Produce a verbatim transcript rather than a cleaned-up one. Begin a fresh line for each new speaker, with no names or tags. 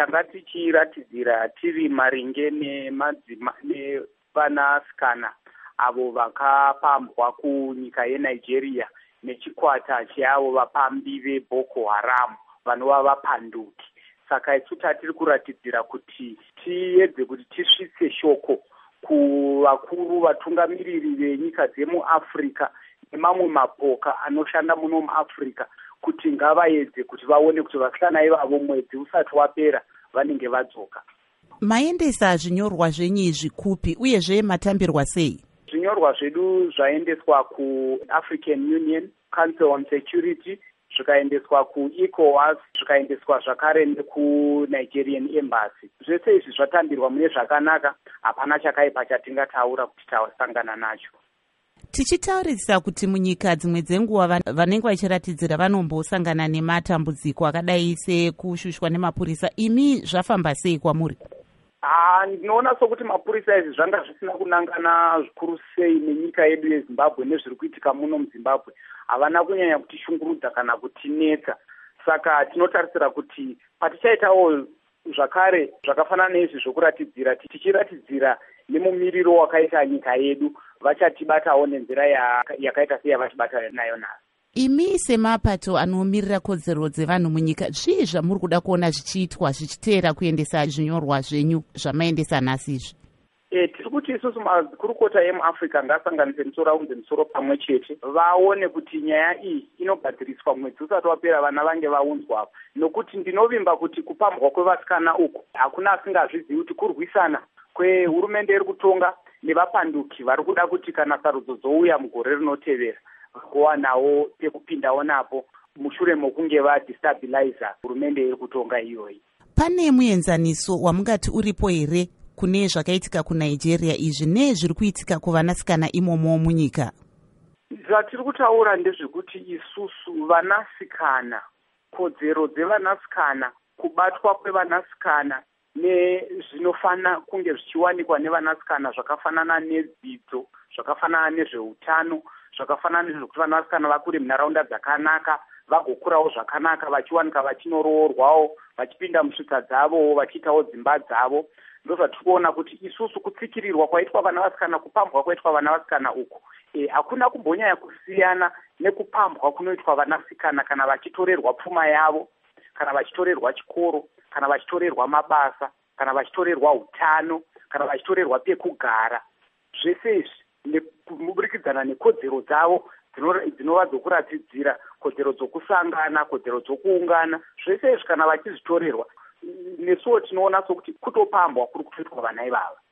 tanga tichiratidzira tiri maringe nevanasikana avo vakapambwa kunyika yeNigeria nechikwata cheavo vapambi veBoko Haram vanova vapanduki. Saka isu tatiri kuratidzira kuti tiedze kuti tisvitse shoko kuvakuru vatungamiriri venyika dzemuAfrica nemamwe mapoka anoshanda muno muAfrica kuti ngavaedze kuti vaone kuti vasikana ivavo mwedzi usati wapera vanenge vadzoka.
Maendesa zvinyorwa zvenyu izvi kupi uyezve matambirwa sei?
Zvinyorwa zvedu zvaendeswa kuAfrican Union, Council on Security, zvikaendeswa kuECOWAS, zvikaendeswa zvakare nekunigerian embassy. Zvese izvi zvatambirwa mune zvakanaka, hapana chakaipa chatingataura kuti tasangana nacho.
Tichitaurisa kuti munyika dzimwe dzenguva vanenge vachiratidzira vanombosangana nematambudziko akadai sekushushwa nemapurisa, imi zvafamba sei kwamuri?
Ah, ndinoona sokuti mapurisa izvi zvanga zvisina kunangana zvikuru sei nenyika yedu yeZimbabwe nezviri kuitika muno muZimbabwe. Havana kunyanya kutishungurudza kana kutinetsa. Saka tinotarisira kuti patichaitawo zvakare zvakafanana nezvi zvokuratidzira, tichiratidzira nemumiriro wakaita nyika yedu, vachatibatawo nenzira yakaita seyavachibata nayo nayo.
Imi semapato anomirira kodzero dzevanhu munyika, zvii zvamuri kuda kuona zvichiitwa zvichiteera kuendesa zvinyorwa zvenyu zvamaendesa nhasi izvi?
E, tiri kuti isusu makurukota emuAfrica ngasanganise misoro aunze misoro pamwe chete, vaone kuti nyaya iyi inogadziriswa mwedzi usati wapera vana vange vaunzwa. Nokuti ndinovimba kuti kupambwa kwevasikana uku hakuna asingazvizivi kuti kurwisana kwehurumende iri kutonga nevapanduki vari kuda kuti kana sarudzo dzouya mugore rinotevera vagovanawo pekupindawo napo mushure mokunge vadestabiliza hurumende iri kutonga iyoyi.
Pane muenzaniso wamungati uripo here kune zvakaitika kuNigeria izvi nezviri kuitika kuvanasikana imomo munyika?
Zvatiri kutaura ndezvekuti isusu vanasikana, kodzero dzevanasikana, kubatwa kwevanasikana nezvinofana kunge zvichiwanikwa nevanasikana zvakafanana nedzidzo, zvakafanana nezveutano, zvakafanana nezvekuti vanasikana vakure munharaunda dzakanaka, vagokurawo zvakanaka, vachiwanika vachinoroorwawo, vachipinda musvitsa dzavo, vachiitawo dzimba dzavo. Ndozvatiri kuona kuti isusu kutsikirirwa kwaitwa vana vasikana, kupambwa kwaitwa vana vasikana uku, e, hakuna kumbonyanya kusiyana nekupambwa kunoitwa vanasikana kana vachitorerwa pfuma yavo, kana vachitorerwa chikoro, kana vachitorerwa mabasa, kana vachitorerwa utano, kana vachitorerwa pekugara. Zvese izvi muburikidza nekodzero dzavo dzinova dzokuratidzira, kodzero dzokusangana, kodzero dzokuungana, zvese izvi kana vachizvitorerwa, nesuwo tinoona sokuti kutopambwa kuri kutoitwa vana ivava.